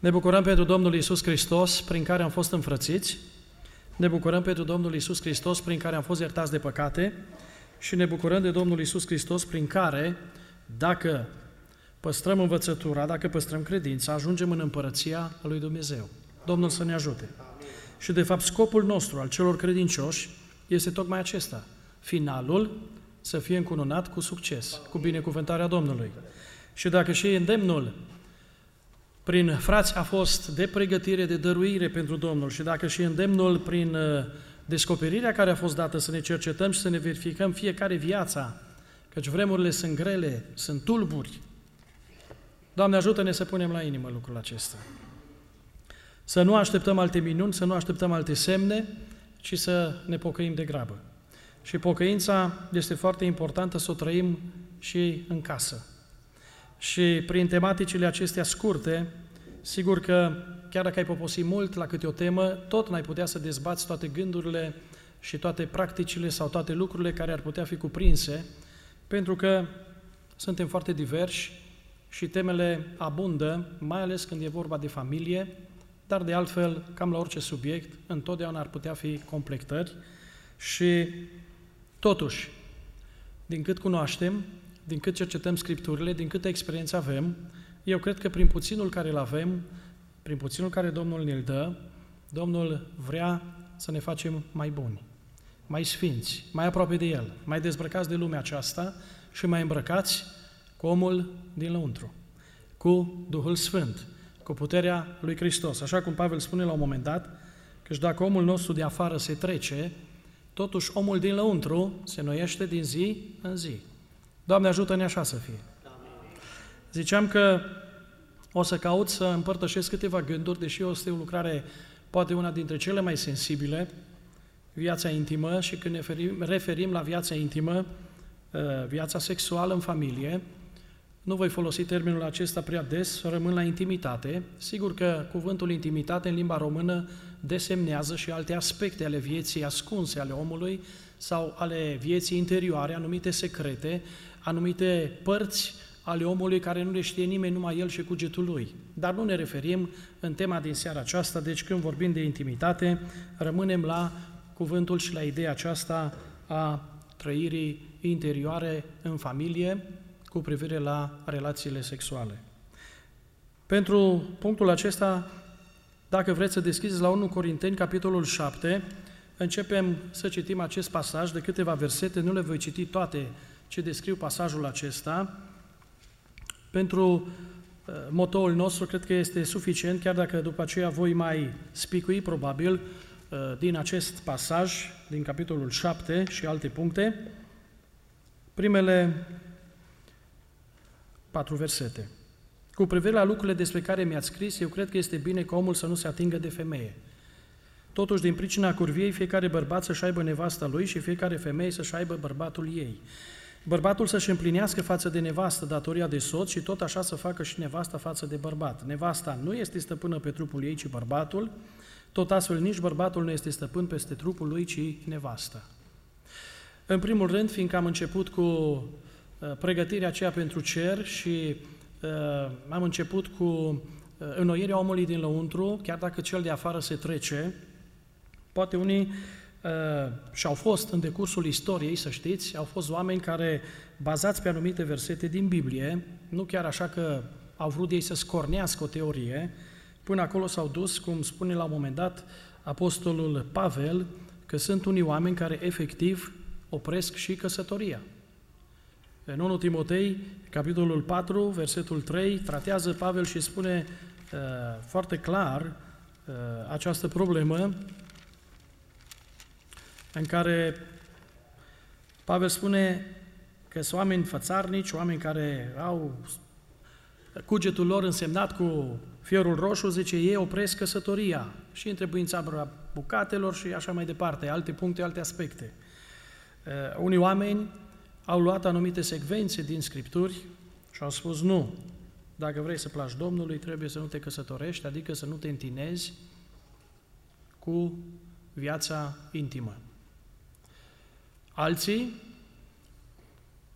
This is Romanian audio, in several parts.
Ne bucurăm pentru Domnul Iisus Hristos, prin care am fost înfrățiți. Ne bucurăm pentru Domnul Iisus Hristos, prin care am fost iertați de păcate. Și ne bucurăm de Domnul Iisus Hristos, prin care, dacă păstrăm învățătura, dacă păstrăm credința, ajungem în împărăția lui Dumnezeu. Domnul să ne ajute. Și de fapt scopul nostru, al celor credincioși, este tocmai acesta. Finalul să fie încununat cu succes, cu binecuvântarea Domnului. Și dacă și îndemnul prin frați a fost de pregătire, de dăruire pentru Domnul, și dacă și îndemnul prin descoperirea care a fost dată să ne cercetăm și să ne verificăm fiecare viața, căci vremurile sunt grele, sunt tulburi, Doamne, ajută-ne să punem la inimă lucrul acesta. Să nu așteptăm alte minuni, să nu așteptăm alte semne, ci să ne pocăim de grabă. Și pocăința este foarte importantă să o trăim și în casă. Și prin tematicile acestea scurte, sigur că chiar dacă ai poposi mult la câte o temă, tot n-ai putea să dezbați toate gândurile și toate practicile sau toate lucrurile care ar putea fi cuprinse, pentru că suntem foarte diversi și temele abundă, mai ales când e vorba de familie, dar de altfel, cam la orice subiect, întotdeauna ar putea fi completări și totuși, din cât cunoaștem, din cât cercetăm Scripturile, din câtă experiență avem, eu cred că prin puținul care îl avem, prin puținul care Domnul ne-l dă, Domnul vrea să ne facem mai buni, mai sfinți, mai aproape de El, mai dezbrăcați de lumea aceasta și mai îmbrăcați cu omul din lăuntru, cu Duhul Sfânt, cu puterea lui Hristos. Așa cum Pavel spune la un moment dat, că dacă omul nostru de afară se trece, totuși omul din lăuntru se noiește din zi în zi. Doamne, ajută-ne așa să fie. Ziceam că o să caut să împărtășesc câteva gânduri, deși este o lucrare, poate una dintre cele mai sensibile, viața intimă, și când ne referim la viața intimă, viața sexuală în familie, nu voi folosi termenul acesta prea des, rămân la intimitate. Sigur că cuvântul intimitate în limba română desemnează și alte aspecte ale vieții ascunse ale omului sau ale vieții interioare, anumite secrete, anumite părți ale omului care nu le știe nimeni, numai el și cugetul lui. Dar nu ne referim în tema din seara aceasta, deci când vorbim de intimitate, rămânem la cuvântul și la ideea aceasta a trăirii interioare în familie cu privire la relațiile sexuale. Pentru punctul acesta, dacă vreți să deschideți la 1 Corinteni, capitolul 7, începem să citim acest pasaj de câteva versete, nu le voi citi toate ce descriu pasajul acesta. Pentru motoul nostru cred că este suficient, chiar dacă după aceea voi mai spicui probabil din acest pasaj, din capitolul 7 și alte puncte, primele 4 versete. Cu privire la lucrurile despre care mi-ați scris, eu cred că este bine ca omul să nu se atingă de femeie. Totuși, din pricina curviei, fiecare bărbat să-și aibă nevasta lui și fiecare femeie să-și aibă bărbatul ei. Bărbatul să-și împlinească față de nevastă datoria de soț și tot așa să facă și nevasta față de bărbat. Nevasta nu este stăpână pe trupul ei, ci bărbatul, tot astfel nici bărbatul nu este stăpân peste trupul lui, ci nevasta. În primul rând, fiindcă am început cu pregătirea aceea pentru cer și am început cu înnoirea omului din lăuntru, chiar dacă cel de afară se trece, poate unii și-au fost în decursul istoriei, să știți, au fost oameni care, bazați pe anumite versete din Biblie, nu chiar așa că au vrut ei să scornească o teorie, până acolo s-au dus, cum spune la un moment dat apostolul Pavel, că sunt unii oameni care efectiv opresc și căsătoria. În 1 Timotei, capitolul 4, versetul 3, tratează Pavel și spune foarte clar această problemă în care Pavel spune că sunt oameni fățarnici, oameni care au cugetul lor însemnat cu fierul roșu, zice, ei opresc căsătoria și întrebuința bucatelor și așa mai departe, alte puncte, alte aspecte. Unii oameni au luat anumite secvențe din Scripturi și au spus, nu, dacă vrei să placi Domnului, trebuie să nu te căsătorești, adică să nu te întinezi cu viața intimă. Alții,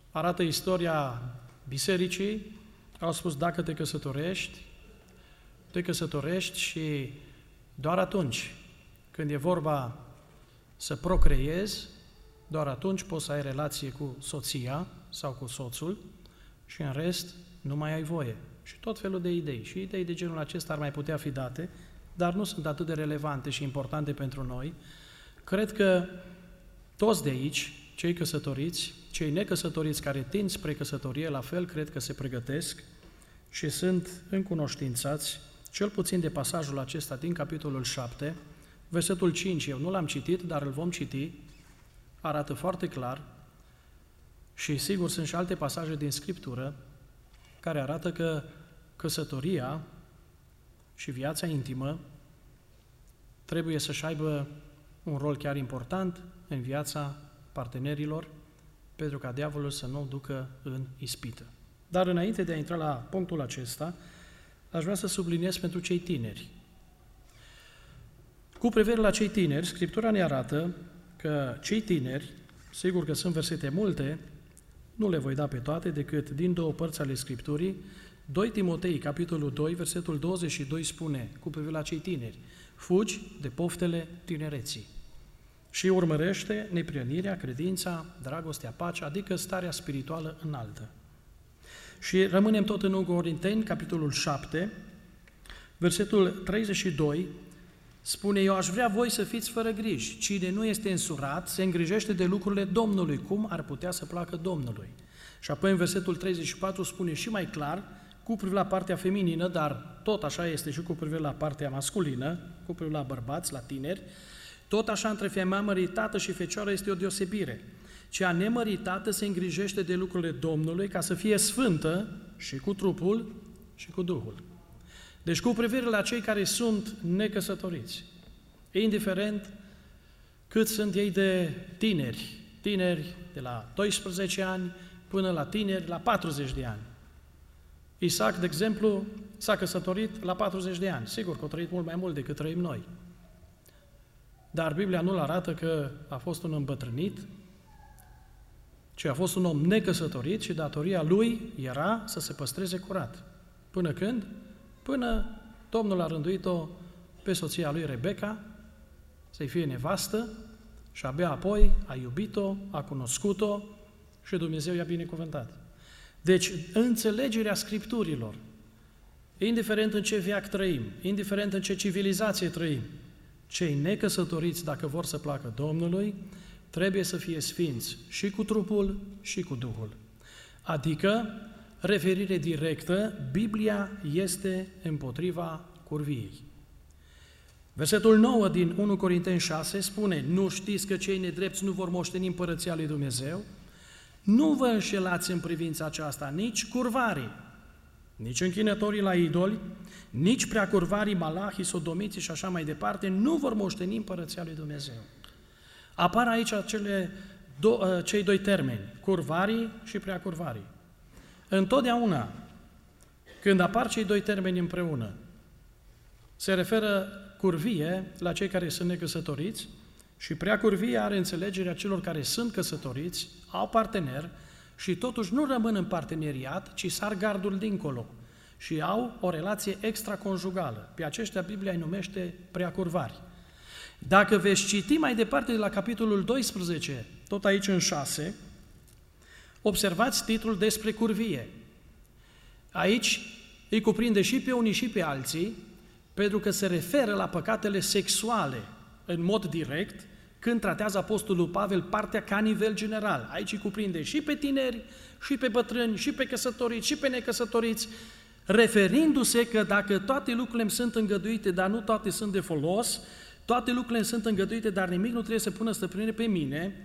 arată istoria bisericii, au spus, dacă te căsătorești, te căsătorești și doar atunci când e vorba să procreezi, doar atunci poți să ai relație cu soția sau cu soțul și în rest nu mai ai voie. Și tot felul de idei. Și idei de genul acesta ar mai putea fi date, dar nu sunt atât de relevante și importante pentru noi. Cred că toți de aici, cei căsătoriți, cei necăsătoriți care tind spre căsătorie, la fel cred că se pregătesc și sunt încunoștințați, cel puțin de pasajul acesta din capitolul 7, versetul 5, eu nu l-am citit, dar îl vom citi, arată foarte clar și sigur sunt și alte pasaje din Scriptură care arată că căsătoria și viața intimă trebuie să-și aibă un rol chiar important în viața partenerilor, pentru ca diavolul să nu o ducă în ispită. Dar înainte de a intra la punctul acesta, aș vrea să subliniez pentru cei tineri. Cu privire la cei tineri, Scriptura ne arată că cei tineri, sigur că sunt versete multe, nu le voi da pe toate, decât din două părți ale Scripturii. 2 Timotei, capitolul 2, versetul 22 spune, cu privire la cei tineri, fugi de poftele tinereții și urmărește neprionirea, credința, dragostea, pacea, adică starea spirituală înaltă. Și rămânem tot în 1 Corinteni, capitolul 7, versetul 32, spune, eu aș vrea voi să fiți fără griji. Cine nu este însurat, se îngrijește de lucrurile Domnului, cum ar putea să placă Domnului. Și apoi în versetul 34 spune și mai clar, cu privire la partea feminină, dar tot așa este și cu privire la partea masculină, cu privire la bărbați, la tineri, tot așa între femeia măritată și fecioară este o deosebire. Cea nemăritată se îngrijește de lucrurile Domnului ca să fie sfântă și cu trupul și cu Duhul. Deci cu privire la cei care sunt necăsătoriți, indiferent cât sunt ei de tineri de la 12 ani până la tineri la 40 de ani. Isaac, de exemplu, s-a căsătorit la 40 de ani. Sigur că a trăit mult mai mult decât trăim noi. Dar Biblia nu-l arată că a fost un îmbătrânit, ci a fost un om necăsătorit și datoria lui era să se păstreze curat. Până când? Până Domnul a rânduit-o pe soția lui Rebecca să-i fie nevastă și abia apoi a iubit-o, a cunoscut-o și Dumnezeu i-a binecuvântat. Deci, înțelegerea Scripturilor, indiferent în ce veac trăim, indiferent în ce civilizație trăim, cei necăsătoriți, dacă vor să placă Domnului, trebuie să fie sfinți și cu trupul și cu Duhul. Adică, referire directă, Biblia este împotriva curviei. Versetul 9 din 1 Corinteni 6 spune, nu știți că cei nedrepți nu vor moșteni împărăția lui Dumnezeu? Nu vă înșelați în privința aceasta, nici curvarii, nici închinătorii la idoli, nici preacurvarii, malahii, sodomiții și așa mai departe, nu vor moșteni împărăția lui Dumnezeu. Apar aici cei doi termeni, curvarii și preacurvarii. Întotdeauna, când apar cei doi termeni împreună, se referă curvie la cei care sunt necăsătoriți și preacurvie are înțelegerea celor care sunt căsătoriți, au partener și totuși nu rămân în parteneriat, ci sar gardul dincolo și au o relație extraconjugală. Pe aceștia Biblia îi numește preacurvari. Dacă veți citi mai departe de la capitolul 12, tot aici în 6, observați titlul despre curvie. Aici îi cuprinde și pe unii și pe alții, pentru că se referă la păcatele sexuale în mod direct, când tratează Apostolul Pavel partea ca nivel general. Aici îi cuprinde și pe tineri, și pe bătrâni, și pe căsătoriți, și pe necăsătoriți, referindu-se că dacă toate lucrurile îmi sunt îngăduite, dar nu toate sunt de folos, toate lucrurile îmi sunt îngăduite, dar nimic nu trebuie să pună stăpânire pe mine,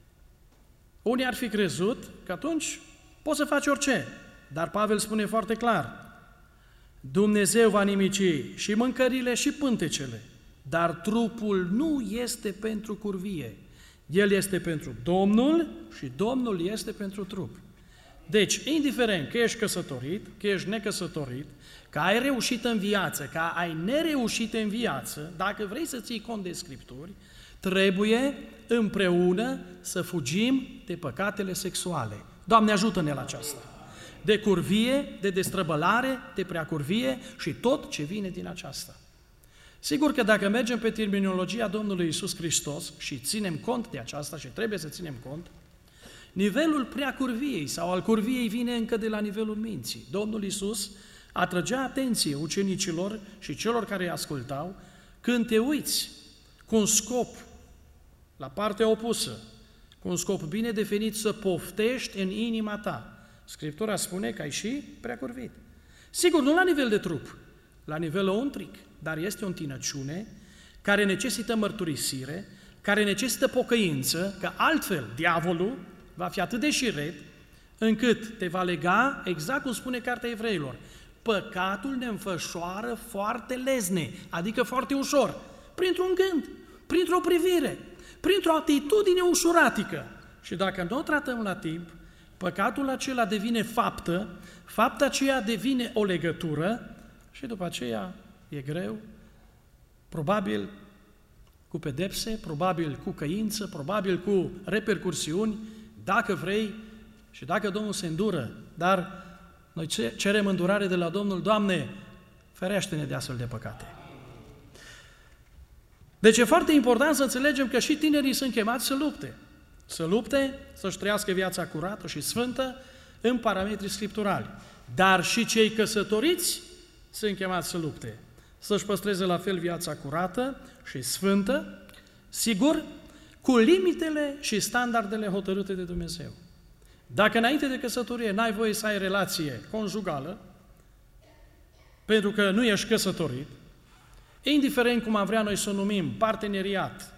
unii ar fi crezut că atunci poți să faci orice. Dar Pavel spune foarte clar, Dumnezeu va nimici și mâncările și pântecele, dar trupul nu este pentru curvie. El este pentru Domnul și Domnul este pentru trup. Deci, indiferent că ești căsătorit, că ești necăsătorit, că ai reușit în viață, că ai nereușit în viață, dacă vrei să ții cont de Scripturi, trebuie împreună să fugim de păcatele sexuale. Doamne, ajută-ne la aceasta! de curvie, de destrăbălare, de preacurvie și tot ce vine din aceasta. Sigur că dacă mergem pe terminologia Domnului Iisus Hristos și ținem cont de aceasta și trebuie să ținem cont, nivelul preacurviei sau al curviei vine încă de la nivelul minții. Domnul Iisus atrăgea atenție ucenicilor și celor care îi ascultau: când te uiți cu un scop la partea opusă, cu un scop bine definit, să poftești în inima ta. Scriptura spune că ai și preacurvit. Sigur, nu la nivel de trup, la nivel lăuntric, dar este o întinăciune care necesită mărturisire, care necesită pocăință, că altfel diavolul va fi atât de șiret încât te va lega, exact cum spune Cartea Evreilor: păcatul ne înfășoară foarte lezne, adică foarte ușor, printr-un gând, printr-o privire, printr-o atitudine ușuratică. Și dacă nu o tratăm la timp, păcatul acela devine faptă, fapta aceea devine o legătură și după aceea e greu, probabil cu pedepse, probabil cu căință, probabil cu repercursiuni, dacă vrei și dacă Domnul se îndură. Dar noi cerem îndurare de la Domnul: Doamne, ferește-ne de astfel de păcate. Deci e foarte important să înțelegem că și tinerii sunt chemați să lupte. Să lupte, să-și trăiască viața curată și sfântă în parametri scripturali. Dar și cei căsătoriți sunt chemați să lupte, să-și păstreze la fel viața curată și sfântă, sigur, cu limitele și standardele hotărâte de Dumnezeu. Dacă înainte de căsătorie n-ai voie să ai relație conjugală, pentru că nu ești căsătorit, indiferent cum am vrea noi să o numim, parteneriat,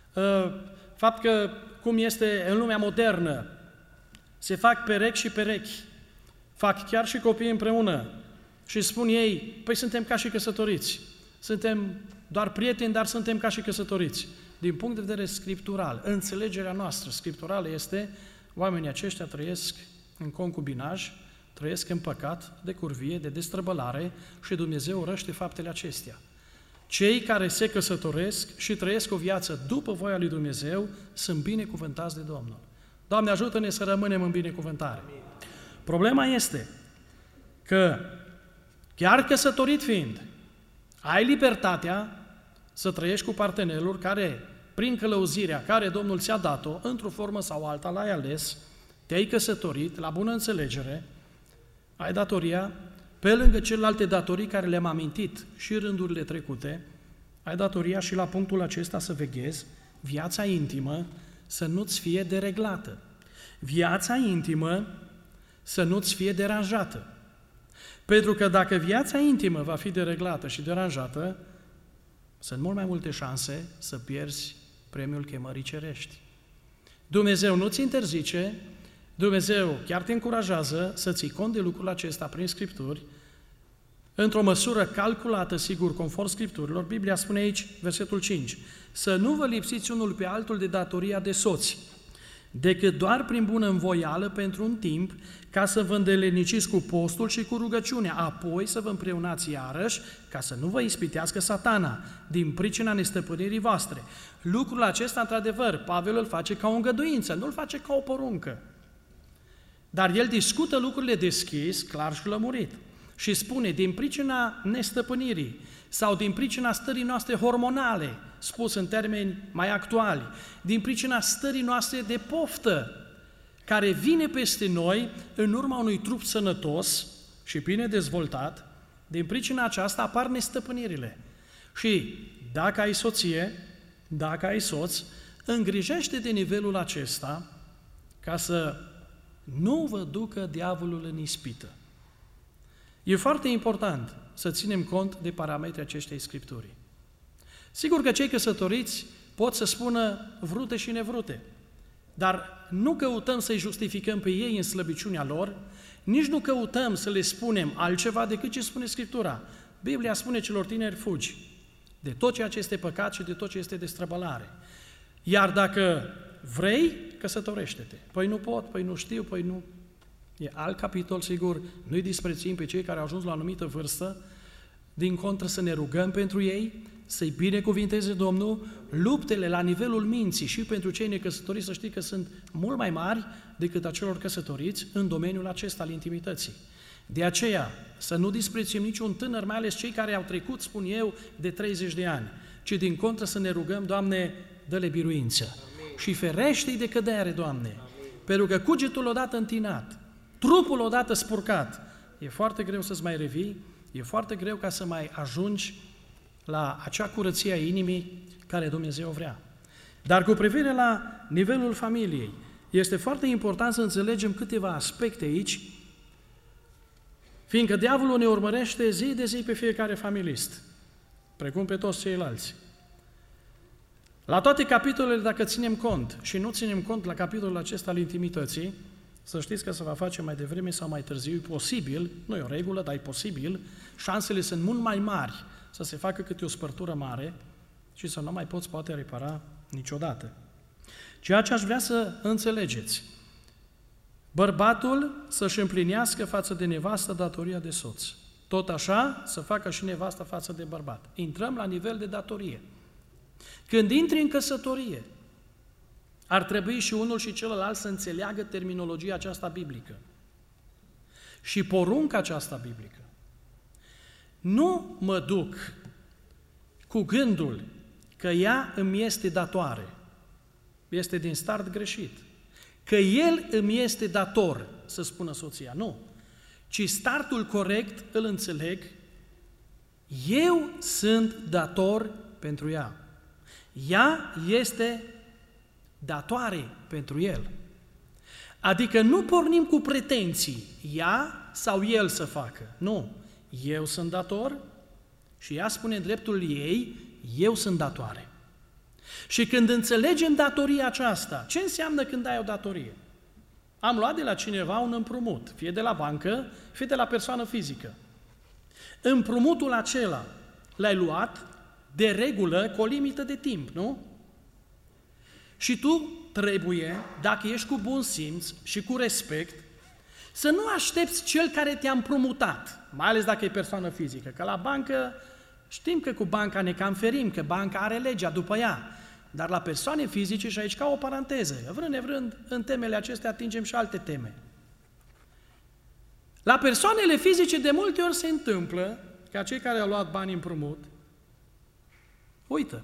fapt că, cum este în lumea modernă, se fac perechi și perechi, fac chiar și copii împreună și spun ei: păi suntem ca și căsătoriți, suntem doar prieteni, dar suntem ca și căsătoriți. Din punct de vedere scriptural, înțelegerea noastră scripturală este: oamenii aceștia trăiesc în concubinaj, trăiesc în păcat, de curvie, de destrăbălare și Dumnezeu urăște faptele acestea. Cei care se căsătoresc și trăiesc o viață după voia lui Dumnezeu sunt binecuvântați de Domnul. Doamne, ajută-ne să rămânem în binecuvântare. Problema este că, chiar căsătorit fiind, ai libertatea să trăiești cu partenerul care, prin călăuzirea care Domnul ți-a dat-o, într-o formă sau alta, l-ai ales, te-ai căsătorit, la bună înțelegere, ai datoria, pe lângă celelalte datorii care le-am amintit și rândurile trecute, ai datoria și la punctul acesta să veghezi viața intimă să nu-ți fie dereglată. Viața intimă să nu-ți fie deranjată. Pentru că dacă viața intimă va fi dereglată și deranjată, sunt mult mai multe șanse să pierzi premiul chemării cerești. Dumnezeu nu ți interzice, Dumnezeu chiar te încurajează să ții cont de lucrul acesta prin Scripturi, într-o măsură calculată, sigur, conform Scripturilor. Biblia spune aici, versetul 5, să nu vă lipsiți unul pe altul de datoria de soți, decât doar prin bună învoială pentru un timp, ca să vă îndeleniciți cu postul și cu rugăciunea, apoi să vă împreunați iarăși, ca să nu vă ispitească Satana, din pricina nestăpânirii voastre. Lucrul acesta, într-adevăr, Pavel îl face ca o îngăduință, nu îl face ca o poruncă. Dar el discută lucrurile deschis, clar și lămurit. Și spune, din pricina nestăpânirii sau din pricina stării noastre hormonale, spus în termeni mai actuali, din pricina stării noastre de poftă, care vine peste noi în urma unui trup sănătos și bine dezvoltat, din pricina aceasta apar nestăpânirile. Și dacă ai soție, dacă ai soț, îngrijește de nivelul acesta ca să nu vă ducă diavolul în ispită. E foarte important să ținem cont de parametrii aceștia Scripturii. Sigur că cei căsătoriți pot să spună vrute și nevrute, dar nu căutăm să-i justificăm pe ei în slăbiciunea lor, nici nu căutăm să le spunem altceva decât ce spune Scriptura. Biblia spune celor tineri: fugi de tot ceea ce este păcat și de tot ce este destrăbălare. Iar dacă vrei, căsătorește-te. Păi nu pot, păi nu știu, păi nu... E alt capitol, sigur, nu-i disprețuim pe cei care au ajuns la o anumită vârstă, din contră să ne rugăm pentru ei, să-i binecuvinteze Domnul, luptele la nivelul minții și pentru cei necăsătoriți să știi că sunt mult mai mari decât a celor căsătoriți în domeniul acesta al intimității. De aceea, să nu disprețuim niciun tânăr, mai ales cei care au trecut, spun eu, de 30 de ani, ci din contră să ne rugăm, Doamne, dă-le biruință. Amin. Și ferește-i de cădere, Doamne, amin. Pentru că cugetul odată întinat, trupul odată spurcat, e foarte greu să-ți mai revii, e foarte greu ca să mai ajungi la acea curăție a inimii care Dumnezeu vrea. Dar cu privire la nivelul familiei, este foarte important să înțelegem câteva aspecte aici, fiindcă diavolul ne urmărește zi de zi pe fiecare familist, precum pe toți ceilalți. La toate capitolele, dacă ținem cont și nu ținem cont la capitolul acesta al intimității, să știți că se va face mai devreme sau mai târziu, e posibil, nu e o regulă, dar e posibil, șansele sunt mult mai mari să se facă câte o spărtură mare și să nu mai poți poate repara niciodată. Ceea ce aș vrea să înțelegeți, bărbatul să-și împlinească față de nevastă datoria de soț. Tot așa să facă și nevasta față de bărbat. Intrăm la nivel de datorie. Când intri în căsătorie, ar trebui și unul și celălalt să înțeleagă terminologia aceasta biblică și porunca aceasta biblică. Nu mă duc cu gândul că ea îmi este datoare. Este din start greșit. Că el îmi este dator, să spună soția. Nu. Ci startul corect îl înțeleg. Eu sunt dator pentru ea. Ea este datoare pentru el. Adică nu pornim cu pretenții, ea sau el să facă. Nu. Eu sunt dator și ea spune în dreptul ei, eu sunt datoare. Și când înțelegem datoria aceasta, ce înseamnă când ai o datorie? Am luat de la cineva un împrumut, fie de la bancă, fie de la persoană fizică. Împrumutul acela l-ai luat de regulă cu o limită de timp, nu? Și tu trebuie, dacă ești cu bun simț și cu respect, să nu aștepți cel care te-a împrumutat, mai ales dacă e persoană fizică, că la bancă știm că cu banca ne cam ferim, că banca are legea după ea, dar la persoane fizice, și aici ca o paranteză, vrând nevrând, în temele acestea atingem și alte teme. La persoanele fizice de multe ori se întâmplă ca cei care au luat bani împrumut, uită.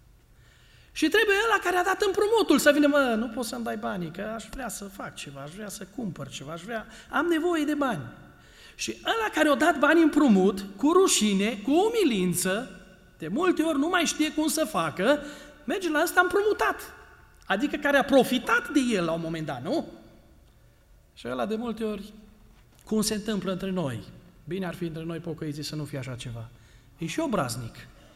Și trebuie ăla care a dat împrumutul să vină, nu poți să-mi dai banii, că aș vrea să fac ceva, aș vrea să cumpăr ceva, am nevoie de bani. Și ăla care a dat bani împrumut, cu rușine, cu umilință, de multe ori nu mai știe cum să facă, merge la ăsta împrumutat. Adică care a profitat de el la un moment dat, nu? Și ăla de multe ori, cum se întâmplă între noi? Bine ar fi între noi pocăiții să nu fie așa ceva. E și obraznic.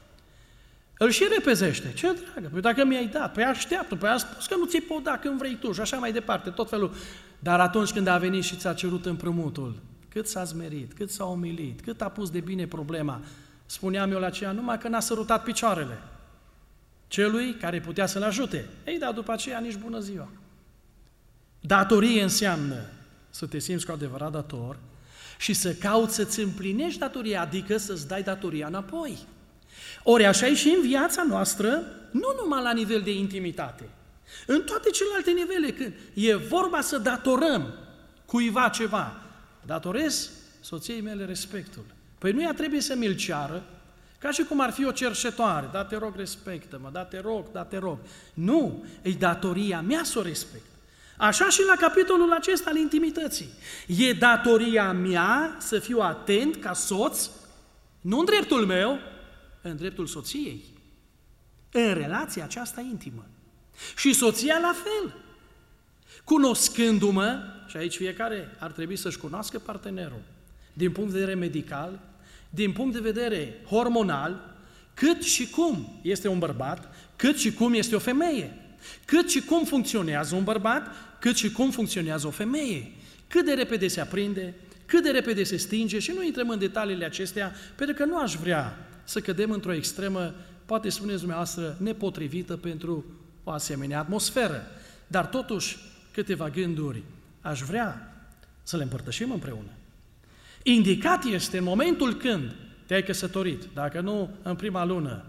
Îl și repezește. Ce dragă? Păi dacă mi-ai dat, păi așteaptă, păi a spus că nu ți-i pot da când vrei tu și așa mai departe, tot felul. Dar atunci când a venit și ți-a cerut împrumutul, cât s-a zmerit, cât s-a umilit, cât a pus de bine problema, spuneam eu la aceea, numai că n-a sărutat picioarele celui care putea să-l ajute. Ei, dar după aceea nici bună ziua. Datorie înseamnă să te simți cu adevărat dator și să cauți să-ți împlinești datoria, adică să-ți dai datoria înapoi. Ori așa e și în viața noastră, nu numai la nivel de intimitate, în toate celelalte nivele, când e vorba să datorăm cuiva ceva, datorez soției mele respectul. Păi nu ea trebuie să mi-l ceară, ca și cum ar fi o cerșetoare, da te rog, respectă-mă, da te rog. Nu, e datoria mea să o respect. Așa și la capitolul acesta al intimității. E datoria mea să fiu atent ca soț, nu în dreptul meu, în dreptul soției, în relația aceasta intimă. Și soția la fel. Cunoscându-mă, și aici fiecare ar trebui să-și cunoască partenerul, din punct de vedere medical, din punct de vedere hormonal, cât și cum este un bărbat, cât și cum este o femeie, cât și cum funcționează un bărbat, cât și cum funcționează o femeie, cât de repede se aprinde, cât de repede se stinge și nu intrăm în detaliile acestea, pentru că nu aș vrea să cădem într-o extremă, poate spuneți dumneavoastră, nepotrivită pentru o asemenea atmosferă. Dar totuși, câteva gânduri aș vrea să le împărtășim împreună. Indicat este în momentul când te-ai căsătorit, dacă nu în prima lună,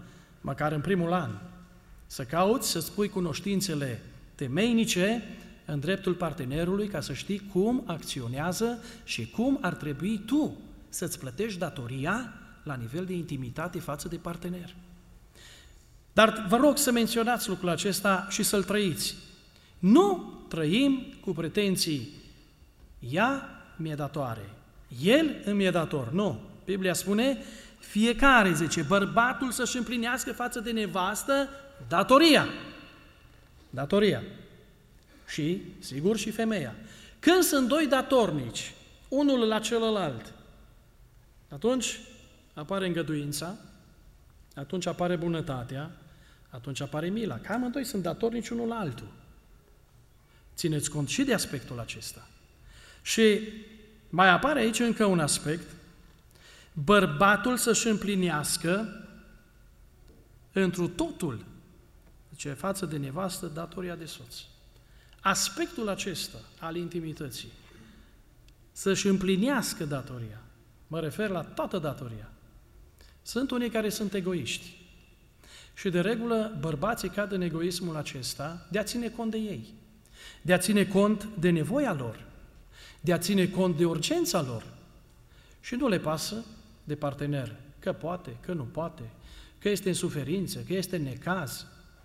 măcar în primul an, să cauți să-ți pui cunoștințele temeinice în dreptul partenerului ca să știi cum acționează și cum ar trebui tu să-ți plătești datoria la nivel de intimitate față de partener. Dar vă rog să menționați lucrul acesta și să-l trăiți. Nu trăim cu pretenții, ea mi-e datoare, el îmi e dator. Nu. Biblia spune, fiecare, zice, bărbatul să-și împlinească față de nevastă datoria. Datoria. Și, sigur, și femeia. Când sunt doi datornici, unul la celălalt, atunci apare îngăduința, atunci apare bunătatea, atunci apare mila. Că amândoi sunt datornici unul la altul. Țineți cont și de aspectul acesta. Și mai apare aici încă un aspect, bărbatul să-și împlinească întru totul, zice, față de nevastă, datoria de soț. Aspectul acesta al intimității, să-și împlinească datoria, mă refer la toată datoria. Sunt unii care sunt egoiști și de regulă bărbații cad în egoismul acesta de a ține cont de ei, de a ține cont de nevoia lor, de a ține cont de urgența lor și nu le pasă de partener, că poate, că nu poate, că este în suferință, că este în necaz.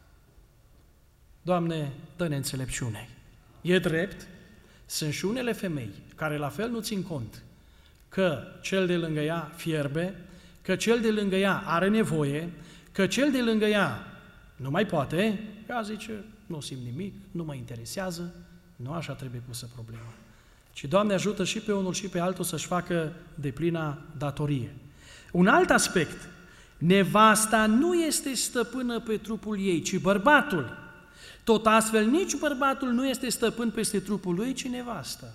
Doamne, dă-ne înțelepciune. E drept, sunt și unele femei care la fel nu țin cont că cel de lângă ea fierbe, că cel de lângă ea are nevoie, că cel de lângă ea nu mai poate, ea zice, nu simt nimic, nu mă interesează, nu așa trebuie pusă problema. Ci Doamne ajută și pe unul și pe altul să-și facă deplina datorie. Un alt aspect, nevasta nu este stăpână pe trupul ei, ci bărbatul. Tot astfel, nici bărbatul nu este stăpân peste trupul lui, ci nevasta.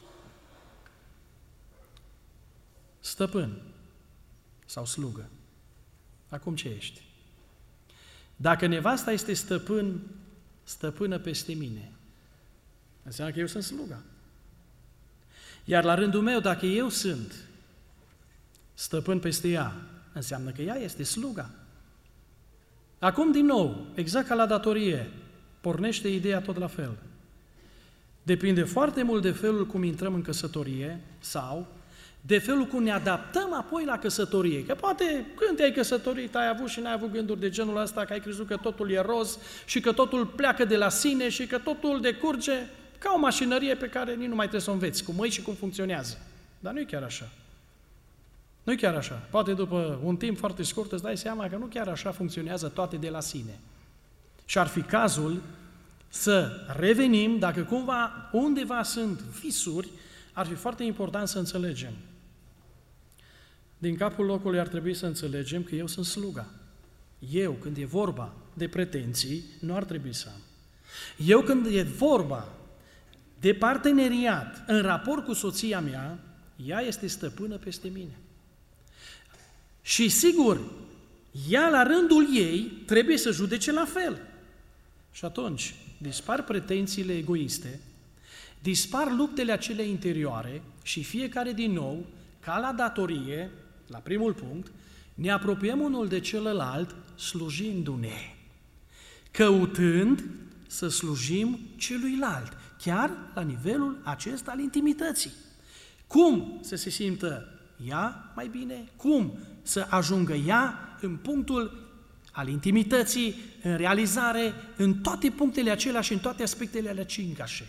Stăpân sau slugă. Acum ce ești? Dacă nevasta este stăpână peste mine, înseamnă că eu sunt sluga. Iar la rândul meu, dacă eu sunt stăpân peste ea, înseamnă că ea este sluga. Acum, din nou, exact ca la datorie, pornește ideea tot la fel. Depinde foarte mult de felul cum intrăm în căsătorie sau de felul cum ne adaptăm apoi la căsătorie. Că poate când te-ai căsătorit, ai avut și n-ai avut gânduri de genul ăsta, că ai crezut că totul e roz și că totul pleacă de la sine și că totul decurge ca o mașinărie pe care nici nu mai trebuie să o înveți, cum și cum funcționează. Dar nu e chiar așa. Nu e chiar așa. Poate după un timp foarte scurt îți dai seama că nu chiar așa funcționează toate de la sine. Și ar fi cazul să revenim, dacă cumva undeva sunt fisuri, ar fi foarte important să înțelegem. Din capul locului ar trebui să înțelegem că eu sunt sluga. Eu, când e vorba de pretenții, nu ar trebui să am. Eu, când e vorba de parteneriat în raport cu soția mea, ea este stăpână peste mine. Și sigur, ea la rândul ei trebuie să judece la fel. Și atunci dispar pretențiile egoiste, dispar luptele acelea interioare și fiecare din nou, ca la datorie, la primul punct, ne apropiem unul de celălalt slujindu-ne, căutând să slujim celuilalt, chiar la nivelul acesta al intimității. Cum să se simtă ea mai bine? Cum să ajungă ea în punctul al intimității, în realizare, în toate punctele acelea și în toate aspectele alea cincașe.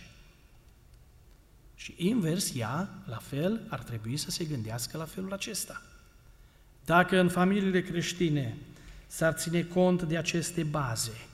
Și invers, ea, la fel, ar trebui să se gândească la felul acesta. Dacă în familiile creștine s-ar ține cont de aceste baze,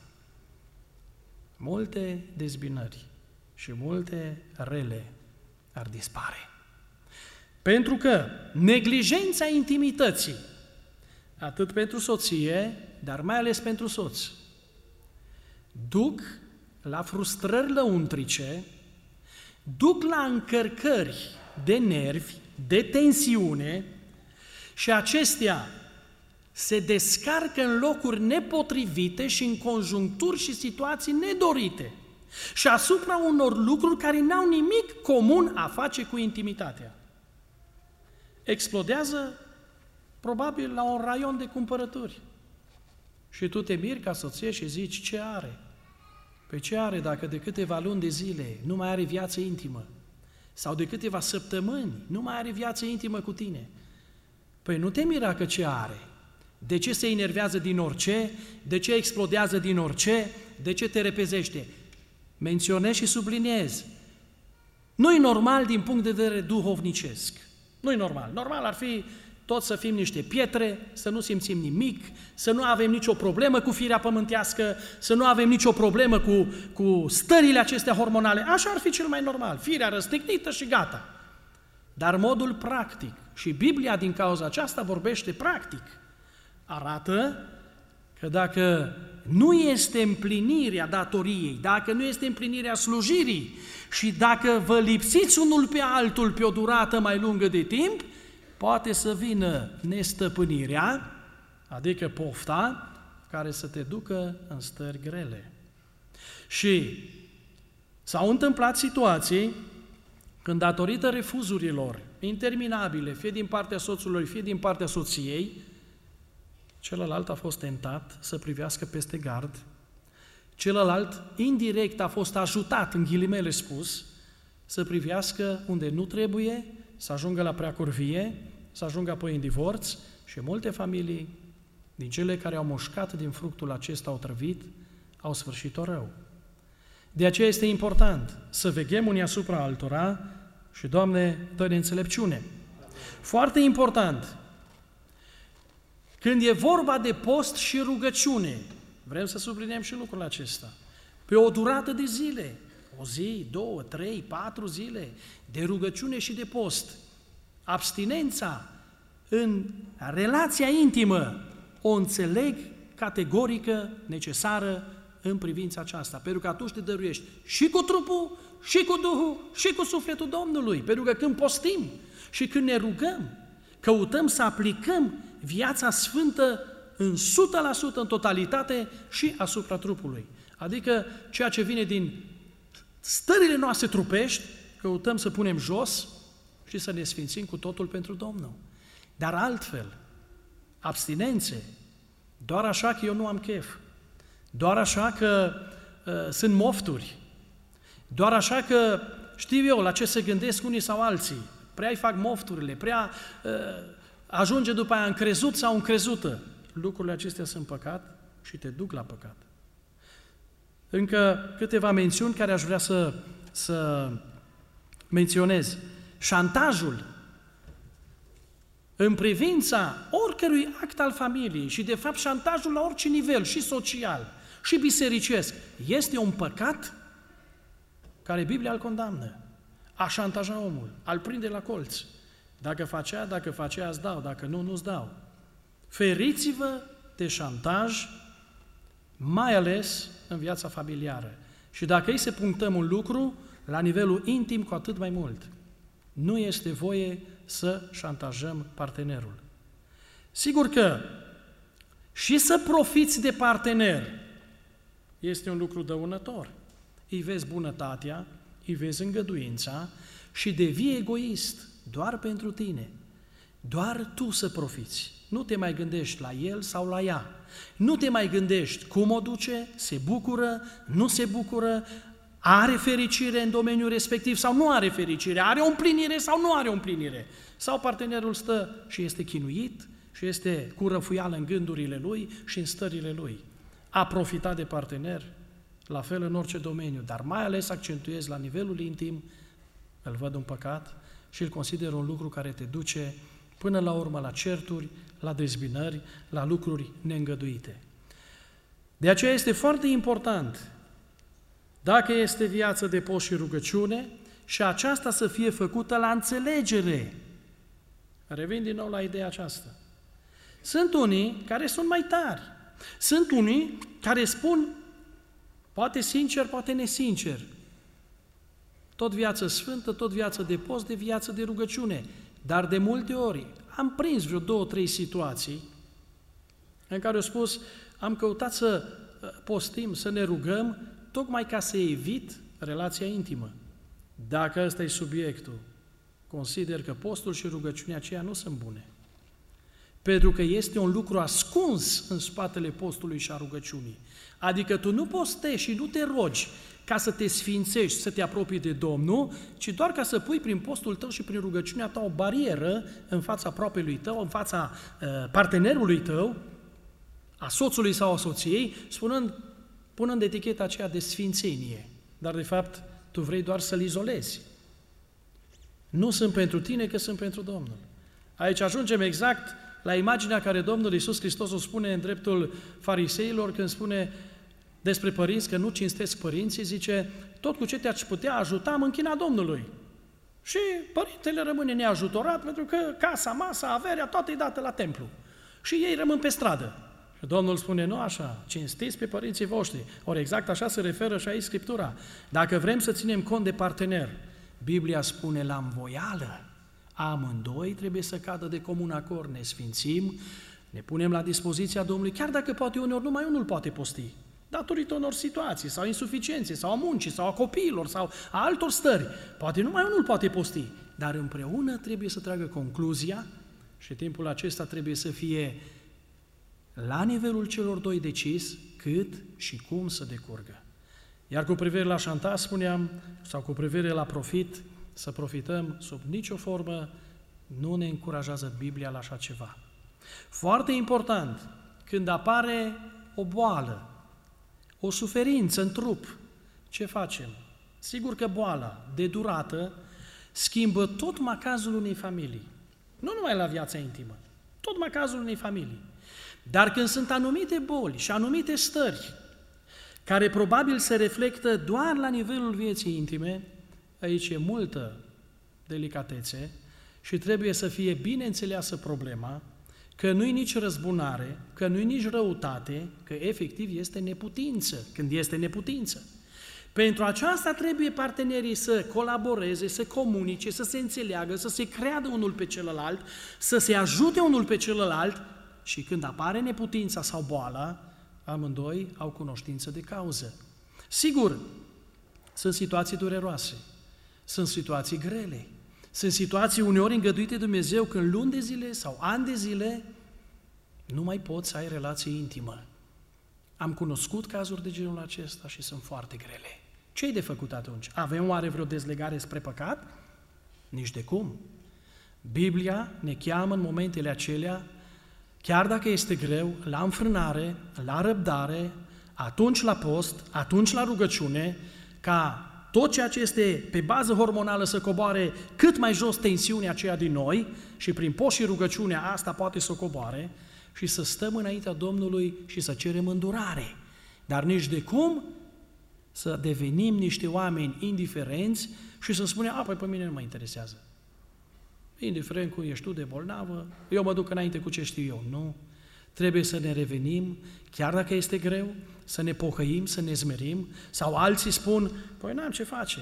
multe dezbinări și multe rele ar dispare. Pentru că neglijența intimității, atât pentru soție, dar mai ales pentru soț, duc la frustrări lăuntrice, duc la încărcări de nervi, de tensiune și acestea se descarcă în locuri nepotrivite și în conjuncturi și situații nedorite și asupra unor lucruri care n-au nimic comun a face cu intimitatea. Explodează probabil la un raion de cumpărături Și tu te miri ca soție și zici, ce are? Păi ce are dacă de câteva luni de zile nu mai are viață intimă? Sau de câteva săptămâni nu mai are viață intimă cu tine? Păi nu te mira că ce are? De ce se enervează din orice? De ce explodează din orice? De ce te repezește? Menționez și subliniez. Nu-i normal din punct de vedere duhovnicesc. Nu-i normal. Normal ar fi toți să fim niște pietre, să nu simțim nimic, să nu avem nicio problemă cu firea pământească, să nu avem nicio problemă cu stările acestea hormonale. Așa ar fi cel mai normal. Firea răstignită și gata. Dar modul practic, și Biblia din cauza aceasta vorbește practic, arată că dacă nu este împlinirea datoriei, dacă nu este împlinirea slujirii și dacă vă lipsiți unul pe altul pe o durată mai lungă de timp, poate să vină nestăpânirea, adică pofta, care să te ducă în stări grele. Și s-au întâmplat situații când datorită refuzurilor interminabile, fie din partea soțului, fie din partea soției, celălalt a fost tentat să privească peste gard, celălalt indirect a fost ajutat, în ghilimele spus, să privească unde nu trebuie, să ajungă la preacurvie, să ajungă apoi în divorț și multe familii, din cele care au mușcat din fructul acesta otrăvit, au sfârșit-o rău. De aceea este important să veghem unii asupra altora și, Doamne, dă-ne înțelepciune. Foarte important, când e vorba de post și rugăciune, vrem să subliniem și lucrul acesta, pe o durată de zile, o zi, 2, 3, 4 zile, de rugăciune și de post, abstinența în relația intimă, o înțeleg categorică, necesară în privința aceasta, pentru că atunci te dăruiești și cu trupul, și cu Duhul, și cu sufletul Domnului, pentru că când postim și când ne rugăm, căutăm să aplicăm viața sfântă în 100%, în totalitate și asupra trupului. Adică ceea ce vine din stările noastre trupești, căutăm să punem jos și să ne sfințim cu totul pentru Domnul. Dar altfel, abstinențe, doar așa că eu nu am chef, doar așa că sunt mofturi, doar așa că știu eu la ce se gândesc unii sau alții, prea îi fac mofturile, prea ajunge după aia încrezut sau încrezută. Lucrurile acestea sunt păcat și te duc la păcat. Încă câteva mențiuni care aș vrea să menționez. Șantajul în privința oricărui act al familiei și, de fapt, șantajul la orice nivel, și social, și bisericesc, este un păcat care Biblia îl condamnă. A șantaja omul, a-l prinde la colț. Dacă face aia, îți dau, dacă nu, nu-ți dau. Feriți-vă de șantaj, mai ales în viața familiară. Și dacă îi se punctăm un lucru, la nivelul intim, cu atât mai mult. Nu este voie să șantajăm partenerul. Sigur că și să profiți de partener este un lucru dăunător. Îi vezi bunătatea, îi vezi îngăduința și devii egoist doar pentru tine. Doar tu să profiți. Nu te mai gândești la el sau la ea. Nu te mai gândești cum o duce, se bucură, nu se bucură, are fericire în domeniul respectiv sau nu are fericire, are o împlinire sau nu are o împlinire. Sau partenerul stă și este chinuit și este cu răfuială în gândurile lui și în stările lui. A profita de partener, la fel în orice domeniu, dar mai ales accentuez la nivelul intim, îl văd un păcat și îl consider un lucru care te duce până la urmă la certuri, la dezbinări, la lucruri neîngăduite. De aceea este foarte important, dacă este viață de post și rugăciune, și aceasta să fie făcută la înțelegere. Revin din nou la ideea aceasta. Sunt unii care sunt mai tari. Sunt unii care spun, poate sincer, poate nesincer, tot viață sfântă, tot viață de post, de viață de rugăciune. Dar de multe ori am prins vreo 2-3 situații în care au spus, am căutat să postim, să ne rugăm, tocmai ca să evit relația intimă. Dacă ăsta e subiectul, consider că postul și rugăciunea aceea nu sunt bune. Pentru că este un lucru ascuns în spatele postului și a rugăciunii. Adică tu nu postești și nu te rogi ca să te sfințești, să te apropii de Domnul, ci doar ca să pui prin postul tău și prin rugăciunea ta o barieră în fața aproapelui tău, în fața partenerului tău, a soțului sau a soției, punând eticheta aceea de sfințenie. Dar de fapt tu vrei doar să-l izolezi. Nu sunt pentru tine, că sunt pentru Domnul. Aici ajungem exact la imaginea care Domnul Iisus Hristos o spune în dreptul fariseilor când spune despre părinți că nu cinstesc părinții, zice, tot cu ce te-ați putea ajuta, am închinat Domnului. Și părintele rămâne neajutorat pentru că casa, masa, averea, toate e dată la templu. Și ei rămân pe stradă. Și Domnul spune, nu așa, cinstiți pe părinții voștri. Ori exact așa se referă și aici Scriptura. Dacă vrem să ținem cont de partener, Biblia spune la învoială, amândoi trebuie să cadă de comun acord, ne sfințim, ne punem la dispoziția Domnului, chiar dacă poate uneori numai unul poate posti, datorită unor situații sau insuficiențe, sau a muncii, sau a copiilor, sau a altor stări. Poate numai unul poate posti, dar împreună trebuie să tragă concluzia și timpul acesta trebuie să fie la nivelul celor doi decis cât și cum să decurgă. Iar cu privire la șanta, spuneam, sau cu privire la profit, să profităm sub nicio formă, nu ne încurajează Biblia la așa ceva. Foarte important, când apare o boală, o suferință în trup, ce facem? Sigur că boala de durată schimbă tot macazul unei familii. Nu numai la viața intimă, tot macazul unei familii. Dar când sunt anumite boli și anumite stări care probabil se reflectă doar la nivelul vieții intime, aici e multă delicatețe și trebuie să fie bine înțeleasă problema, că nu-i nici răzbunare, că nu-i nici răutate, că efectiv este neputință, când este neputință. Pentru aceasta trebuie partenerii să colaboreze, să comunice, să se înțeleagă, să se creadă unul pe celălalt, să se ajute unul pe celălalt și când apare neputința sau boala, amândoi au cunoștință de cauză. Sigur, sunt situații dureroase, sunt situații grele, sunt situații uneori îngăduite de Dumnezeu când luni de zile sau ani de zile nu mai poți să ai relație intimă. Am cunoscut cazuri de genul acesta și sunt foarte grele. Ce-i de făcut atunci? Avem oare vreo dezlegare spre păcat? Nici de cum. Biblia ne cheamă în momentele acelea, chiar dacă este greu, la înfrânare, la răbdare, atunci la post, atunci la rugăciune, ca tot ceea ce este pe bază hormonală să coboare cât mai jos tensiunea aceea din noi și prin post și rugăciunea asta poate să o coboare și să stăm înaintea Domnului și să cerem îndurare. Dar nici de cum să devenim niște oameni indiferenți și să spunem, păi pe mine nu mă interesează. Indiferent cum ești tu de bolnavă, eu mă duc înainte cu ce știu eu. Nu. Trebuie să ne revenim, chiar dacă este greu, să ne pocăim, să ne zmerim, sau alții spun, păi n-am ce face.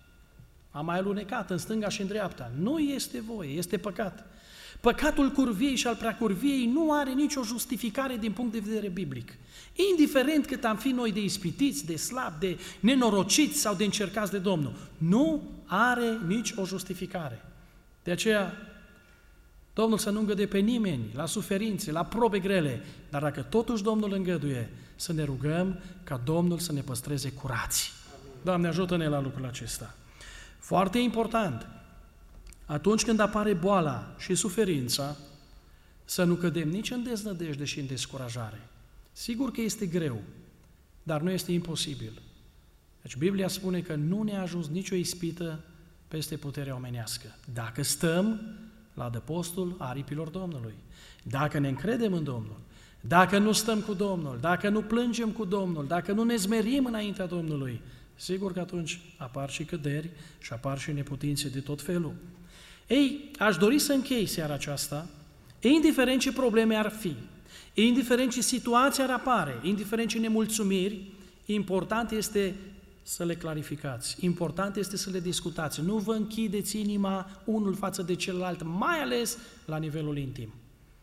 Am mai alunecat în stânga și în dreapta. Nu este voie, este păcat. Păcatul curviei și al preacurviei nu are nicio justificare din punct de vedere biblic. Indiferent cât am fi noi de ispitiți, de slabi, de nenorociți sau de încercați de Domnul, nu are nici o justificare. De aceea, Domnul să nu îngăduie pe nimeni la suferințe, la probe grele, dar dacă totuși Domnul îngăduie, să ne rugăm ca Domnul să ne păstreze curați. Doamne, ajută-ne la lucrul acesta. Foarte important, atunci când apare boala și suferința, să nu cădem nici în deznădejde și în descurajare. Sigur că este greu, dar nu este imposibil. Deci Biblia spune că nu ne-a ajuns nicio ispită peste puterea omenească. Dacă stăm la adăpostul aripilor Domnului, dacă ne încredem în Domnul, dacă nu stăm cu Domnul, dacă nu plângem cu Domnul, dacă nu ne zmerim înaintea Domnului, sigur că atunci apar și căderi și apar și neputințe de tot felul. Ei, aș dori să închei seara aceasta, indiferent ce probleme ar fi, indiferent ce situație ar apare, indiferent ce nemulțumiri, important este să le clarificați, important este să le discutați. Nu vă închideți inima unul față de celălalt, mai ales la nivelul intim.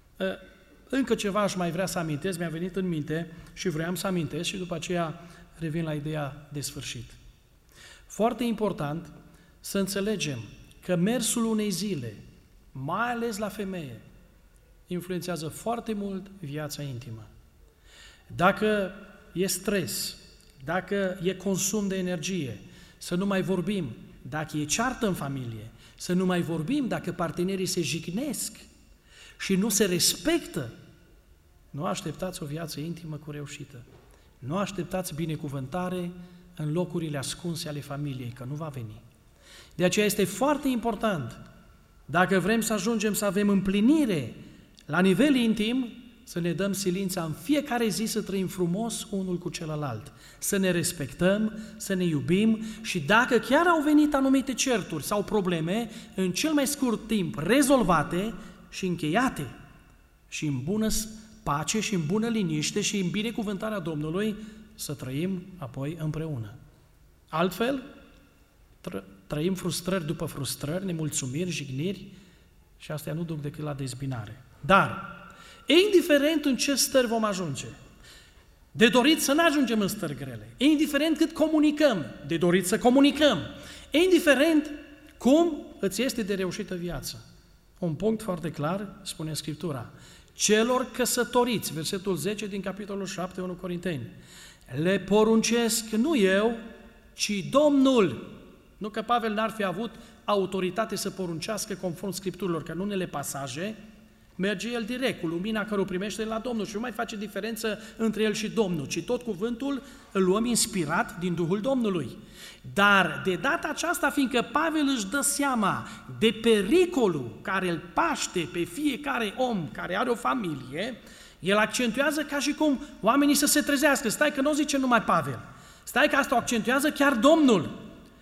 Încă ceva aș mai vrea să amintesc, mi-a venit în minte și vreau să amintesc și după aceea revin la ideea de sfârșit. Foarte important să înțelegem că mersul unei zile, mai ales la femeie, influențează foarte mult viața intimă. Dacă e stres, dacă e consum de energie, să nu mai vorbim. Dacă e ceartă în familie, să nu mai vorbim. Dacă partenerii se jignesc și nu se respectă, nu așteptați o viață intimă cu reușită. Nu așteptați binecuvântare în locurile ascunse ale familiei, că nu va veni. De aceea este foarte important, dacă vrem să ajungem să avem împlinire la nivel intim, să ne dăm silința în fiecare zi să trăim frumos unul cu celălalt, să ne respectăm, să ne iubim și dacă chiar au venit anumite certuri sau probleme, în cel mai scurt timp rezolvate și încheiate și în bună pace și în bună liniște și în binecuvântarea Domnului, să trăim apoi împreună. Altfel, trăim frustrări după frustrări, nemulțumiri, jigniri și astea nu duc decât la dezbinare. Dar, indiferent în ce stări vom ajunge, de dorit să nu ajungem în stări grele, indiferent cât comunicăm, de dorit să comunicăm, indiferent cum îți este de reușită viața. Un punct foarte clar, spune Scriptura, celor căsătoriți, versetul 10 din capitolul 7, 1 Corinteni, le poruncesc nu eu, ci Domnul. Nu că Pavel n-ar fi avut autoritate să poruncească conform Scripturilor, că în unele pasaje merge el direct, cu lumina care o primește de la Domnul și nu mai face diferență între el și Domnul, ci tot cuvântul îl luăm inspirat din Duhul Domnului. Dar de data aceasta, fiindcă Pavel își dă seama de pericolul care îl paște pe fiecare om care are o familie, el accentuează ca și cum oamenii să se trezească. Stai că nu o zice numai Pavel, stai că asta o accentuează chiar Domnul.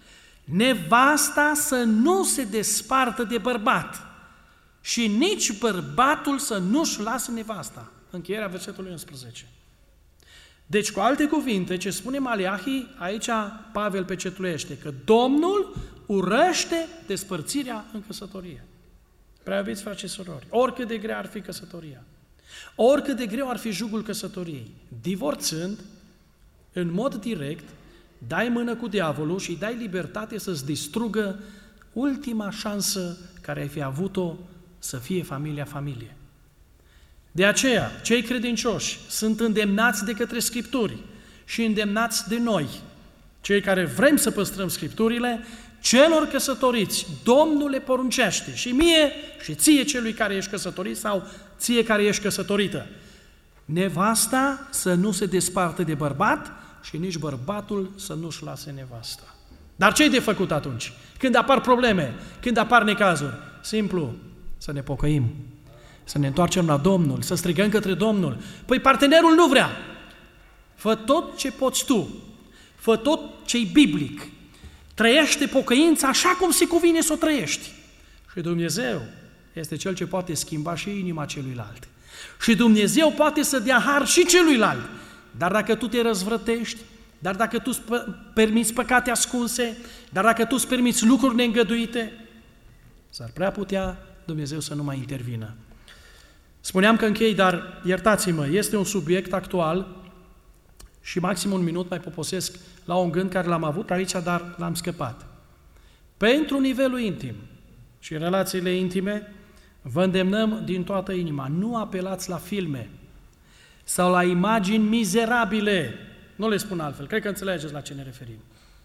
Nevasta să nu se despartă de bărbat și nici bărbatul să nu-și lasă nevasta. Încheierea versetului 11. Deci, cu alte cuvinte, ce spune Maleahi, aici Pavel pecetuiește că Domnul urăște despărțirea în căsătorie. Prea iubiți frați și surori, oricât de grea ar fi căsătoria, oricât de greu ar fi jugul căsătoriei, divorțând, în mod direct, dai mână cu diavolul și îi dai libertate să-ți distrugă ultima șansă care ai fi avut-o să fie familie. De aceea, cei credincioși sunt îndemnați de către Scripturi și îndemnați de noi, cei care vrem să păstrăm Scripturile, celor căsătoriți, Domnul le poruncește și mie și ție celui care ești căsătorit sau ție care ești căsătorită. Nevasta să nu se despartă de bărbat și nici bărbatul să nu-și lase nevasta. Dar ce-i de făcut atunci? Când apar probleme, când apar necazuri? Simplu, să ne pocăim, să ne întoarcem la Domnul, să strigăm către Domnul. Păi partenerul nu vrea. Fă tot ce poți tu, fă tot ce-i biblic, trăiește pocăința așa cum se cuvine să o trăiești. Și Dumnezeu este Cel ce poate schimba și inima celuilalt. Și Dumnezeu poate să dea har și celuilalt. Dar dacă tu te răzvrătești, dar dacă tu permiți păcate ascunse, dar dacă tu îți permiți lucruri neîngăduite, s-ar prea putea Dumnezeu să nu mai intervină. Spuneam că închei, dar iertați-mă, este un subiect actual și maxim un minut mai poposesc la un gând care l-am avut aici, dar l-am scăpat. Pentru nivelul intim și relațiile intime, vă îndemnăm din toată inima, nu apelați la filme sau la imagini mizerabile. Nu le spun altfel, cred că înțelegeți la ce ne referim.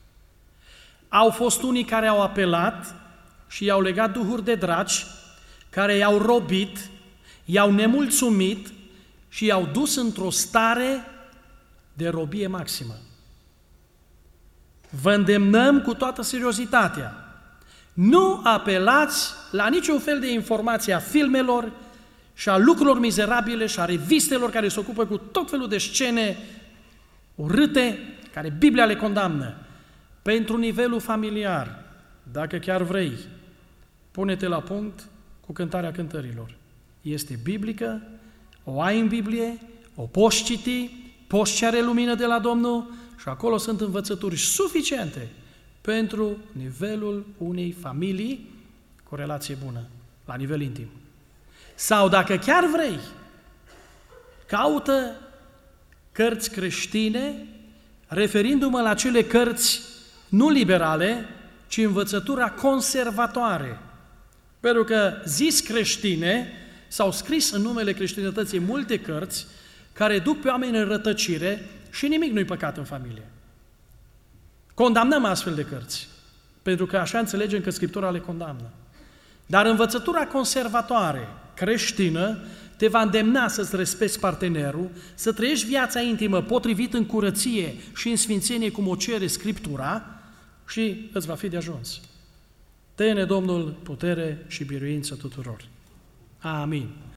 Au fost unii care au apelat și i-au legat duhuri de draci, care i-au robit, i-au nemulțumit și i-au dus într-o stare de robie maximă. Vă îndemnăm cu toată seriozitatea. Nu apelați la niciun fel de informație a filmelor și a lucrurilor mizerabile și a revistelor care se ocupă cu tot felul de scene urâte, care Biblia le condamnă. Pentru nivelul familiar, dacă chiar vrei, pune-te la punct cu cântarea cântărilor. Este biblică, o ai în Biblie, o poți citi, poți cere lumină de la Domnul și acolo sunt învățături suficiente pentru nivelul unei familii cu relație bună, la nivel intim. Sau dacă chiar vrei, caută cărți creștine, referindu-mă la cele cărți nu liberale, ci învățătura conservatoare. Pentru că zis creștine s-au scris în numele creștinătății multe cărți care duc pe oameni în rătăcire și nimic nu-i păcat în familie. Condamnăm astfel de cărți, pentru că așa înțelegem că Scriptura le condamnă. Dar învățătura conservatoare creștină te va îndemna să-ți respecti partenerul, să trăiești viața intimă potrivit în curăție și în sfințenie cum o cere Scriptura și îți va fi de ajuns. Dă-ne Domnul putere și biruință tuturor. Amin.